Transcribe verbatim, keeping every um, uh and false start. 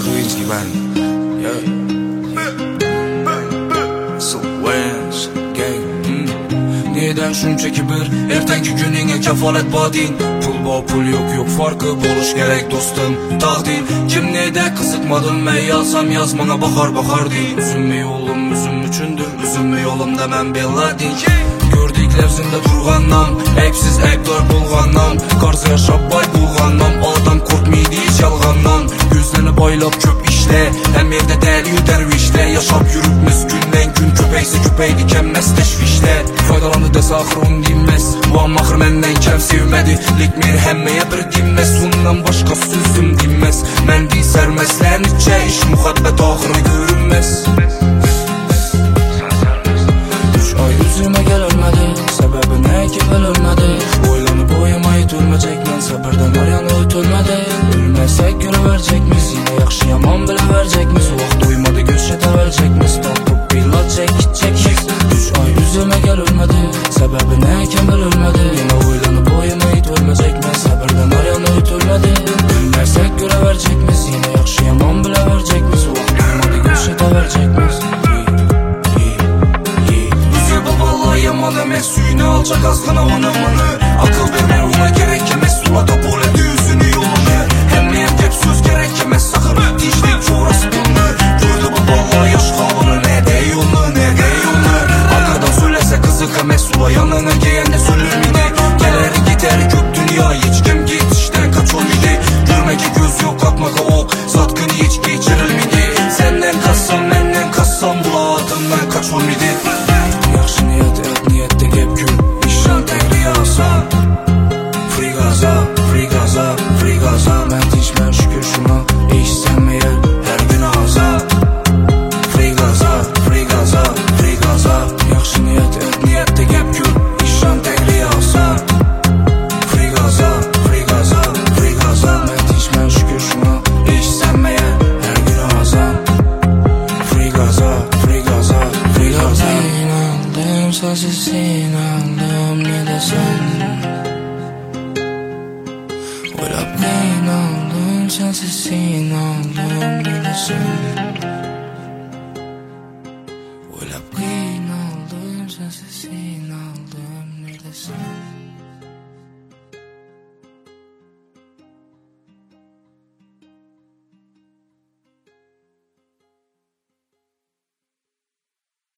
Kıyınski ben. Yeah. Sılvens gang. hmm. Neden şunchaki bir ertangi gününe kefalet badin. Pul bo pul yok yok farkı buluş gerek dostum takdir. Kim nede kızıtmadım ben yazsam yazmana bakar bakar değil. Üzülme yolum üzüm üçündür, üzülme yolum demem belladin. Gördüklerimde durğanam, epsiz epler bulğanam. Karşı yaşap bay bulğanam, adam korkmaydı hiç yalğandan. Gözlerini baylap köp işle, hem evde deli dervişle. Yaşap yürütmüş günden gün köpeysi köpeydi kemmez teşvişle. Faydalandı dese ahır onu dinmez, bu an mahır menden kem sevmedi. Likmir hemmeye bir dinmez, ondan başka sözüm dinmez. Men di sermezler niçe iş muhabbet ahırı görünmez. Üç ay yüzüme gel ölmedi, sebebi ne ki ben ölmedi. Boylanıp boyamayı ölmeyecek men, sabırdan arayanı ötülmedi. Ölmezsek göre verecekmiz, yine yakşı yaman bile verecekmiz. Vaxt duymadı göçete verecekmiz, tapıp bilat çek gidecekmiz. Üç ay yüzüme gel ölmedi, sebebi ne ki ben ölmedi. Yine boylanıp boyamayı ölmeyecek men, sabırdan arayanı ötülmedi. Ölmezsek göre verecekmiz, yine yakşı yaman bile verecekmiz. Vaxt duymadı göçete verecekmiz. Yaman emes suyunu alacak azgına onu onu. Akıl verme ona gerekemez, sulada bol edi yüzünü yolunu. Hem neyem hep söz gerekemez, sakın dişlik çoğrası bunu. Gördü bu balla yaş kalını, ne de yolunu ne de yolunu. Arkadan söylese kızık emes, sula yanına giyende sölür miydi? Geler gider gök dünya, hiç kim git işten kaç ol miydi? Görme ki göz yok atmaka ok, satkın hiç geçirir miydi? Senden kassam menden kassam, bula adından kaç ol miydi? Yaxşı niyet et niyette gep gül, işan tegri yağsa. Free gaza, free gaza, free gaza. Ben dinçmen şükür şuna, eşsenmeye her gün ağza. Free gaza, free gaza, free gaza. Yaxşı niyet et niyette gep gül, işan tegri yağsa. Free gaza, free gaza, free gaza. Ben dinçmen şükür şuna, eşsenmeye her gün ağza. Free gaza, free gaza, free gaza. Sensiz inandım ne desem. Oylap inandım, sensiz inandım ne desem. Oylap inandım, sensiz inandım ne desem.